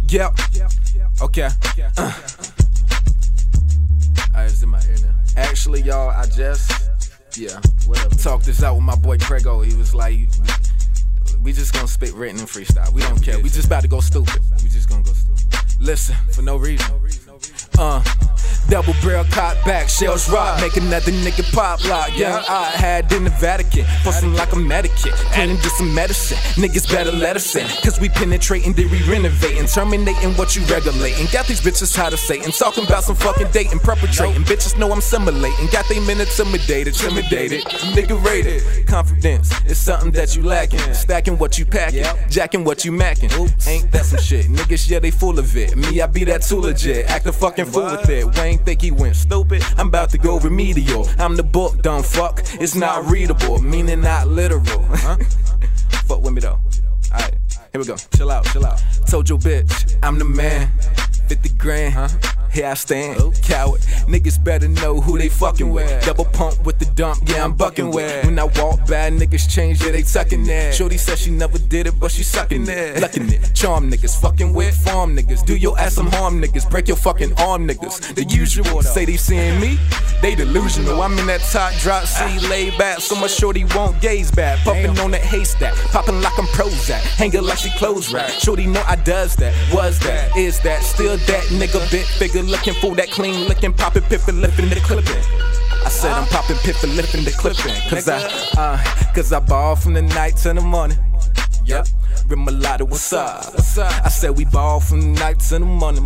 Yep. Okay. It's in my ear now. Actually, y'all, I just, whatever. Talked this out with my boy Craigo. He was like, we just gonna spit written and freestyle. We don't care. We just about to go stupid. We just gonna go stupid. Listen, for no reason. Double barrel cock back, shells rock, make another nigga pop lock. Young I had in the Vatican, bustin' like a medicate, planning just some medicine. Niggas better let us in, cause we penetrating, then we renovating, terminating what you regulating. Got these bitches tired of Satan, talking about some fucking dating, perpetrating. Bitches know I'm simulating, got they men intimidated, nigga rated. Confidence is something that you lacking, stacking what you packing, jacking what you macking. Ain't that some shit? Niggas, yeah, they full of it. Me, I be that too legit, act a fucking fool with it. Wayne think he went stupid, I'm about to go remedial. I'm the book, dumb fuck, it's not readable, meaning not literal. Fuck with me though. Alright, here we go. Chill out. Told your bitch, I'm the man. 50 grand, here I stand. Coward, niggas better know who they fucking with. Double pump with the dump, yeah, I'm bucking with. When I walk by, niggas change, yeah, they tucking there. Shorty said she never did it, but she sucking it. Lucking it, charm niggas, fucking with farm niggas. Do your ass some harm niggas, break your fucking arm niggas. The usual, say they seeing me, they delusional. I'm in that top drop, see, laid back. So much shorty won't gaze back. Puffin' on that haystack, poppin' like I'm Prozac. Hangin' like she clothes rack. Shorty know I does that, was that, is that, still that nigga bit figure. Looking for that clean licking, poppin' piffin', lifting the clipping. I said I'm poppin' piffin', lifting the clipping. Cause I ball from the night to the morning. Yep, Remalado, what's up? I said we ball from the night to the morning.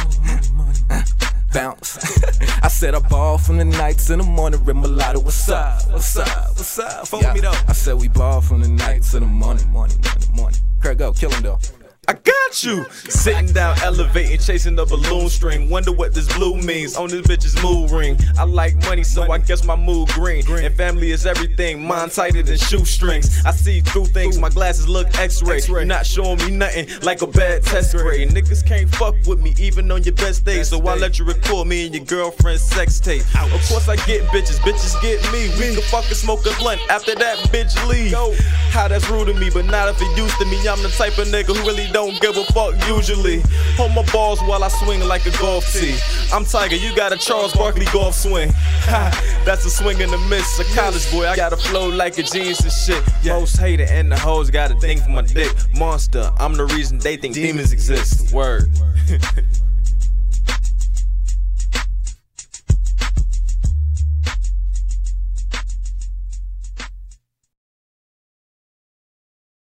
Bounce. I said I ball from the night to the morning. Remalado, what's up? Fuck me though. I said we ball from the night to the morning. Craigo, kill him though. I got you! Sitting down, elevating, chasing the balloon string. Wonder what this blue means on this bitch's mood ring. I like money, so I guess my mood green. And family is everything, mine tighter than shoestrings. I see through things, my glasses look x-ray. You're not showing me nothing like a bad test grade. Niggas can't fuck with me even on your best days. So I let you record me and your girlfriend's sex tape. Of course I get bitches get me. We can fucking smoke a blunt, after that bitch leave. How that's rude to me, but not if it used to me. I'm the type of nigga who really don't give a fuck usually. Hold my balls while I swing like a golf tee. I'm Tiger, you got a Charles Barkley golf swing. Ha, that's a swing and a miss. A college boy, I got a flow like a genius and shit. Most hated and the hoes got a thing for my dick. Monster, I'm the reason they think demons exist. Word.